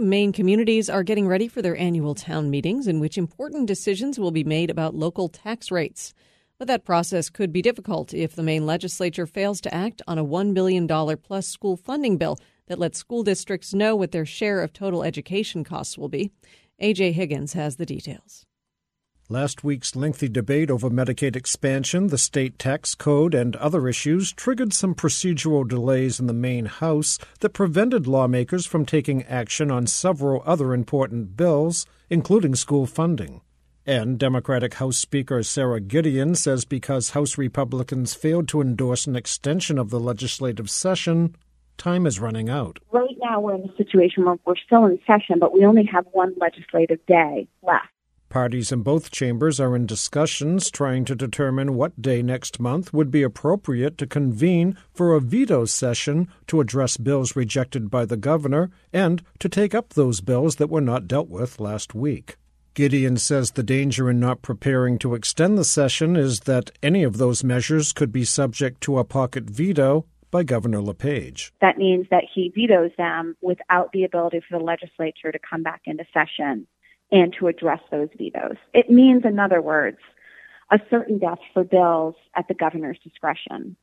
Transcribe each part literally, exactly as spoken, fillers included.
Maine communities are getting ready for their annual town meetings in which important decisions will be made about local tax rates. But that process could be difficult if the Maine legislature fails to act on a one billion dollars plus school funding bill that lets school districts know what their share of total education costs will be. A J Higgins has the details. Last week's lengthy debate over Medicaid expansion, the state tax code, and other issues triggered some procedural delays in the Maine House that prevented lawmakers from taking action on several other important bills, including school funding. And Democratic House Speaker Sarah Gideon says because House Republicans failed to endorse an extension of the legislative session, time is running out. Right now we're in a situation where we're still in session, but we only have one legislative day left. Parties in both chambers are in discussions trying to determine what day next month would be appropriate to convene for a veto session to address bills rejected by the governor and to take up those bills that were not dealt with last week. Gideon says the danger in not preparing to extend the session is that any of those measures could be subject to a pocket veto by Governor LePage. That means that he vetoes them without the ability for the legislature to come back into session and to address those vetoes. It means, in other words, a certain death for bills at the governor's discretion.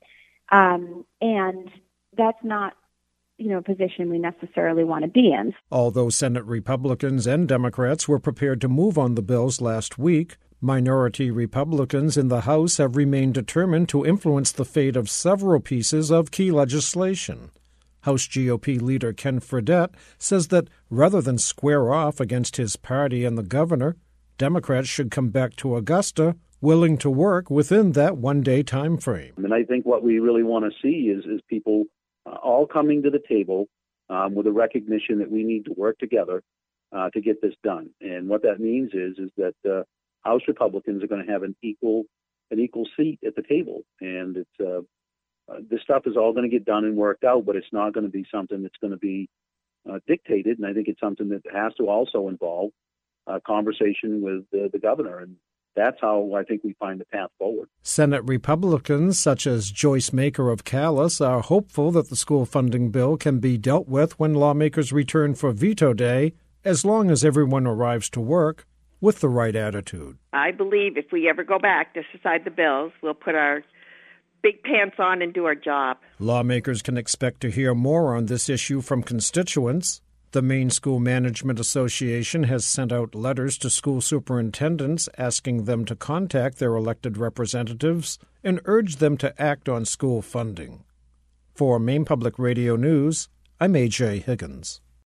Um, and that's not, you know, a position we necessarily want to be in. Although Senate Republicans and Democrats were prepared to move on the bills last week, minority Republicans in the House have remained determined to influence the fate of several pieces of key legislation. House G O P leader Ken Fredette says that rather than square off against his party and the governor, Democrats should come back to Augusta willing to work within that one-day time frame. And I think what we really want to see is, is people uh, all coming to the table um, with a recognition that we need to work together uh, to get this done. And what that means is, is that uh, House Republicans are going to have an equal an equal seat at the table. And it's uh, Uh, this stuff is all going to get done and worked out, but it's not going to be something that's going to be uh, dictated. And I think it's something that has to also involve a conversation with uh, the governor. And that's how I think we find the path forward. Senate Republicans, such as Joyce Maker of Calais, are hopeful that the school funding bill can be dealt with when lawmakers return for veto day, as long as everyone arrives to work with the right attitude. I believe if we ever go back to decide the bills, we'll put our big pants on and do our job. Lawmakers can expect to hear more on this issue from constituents. The Maine School Management Association has sent out letters to school superintendents asking them to contact their elected representatives and urge them to act on school funding. For Maine Public Radio News, I'm A J Higgins.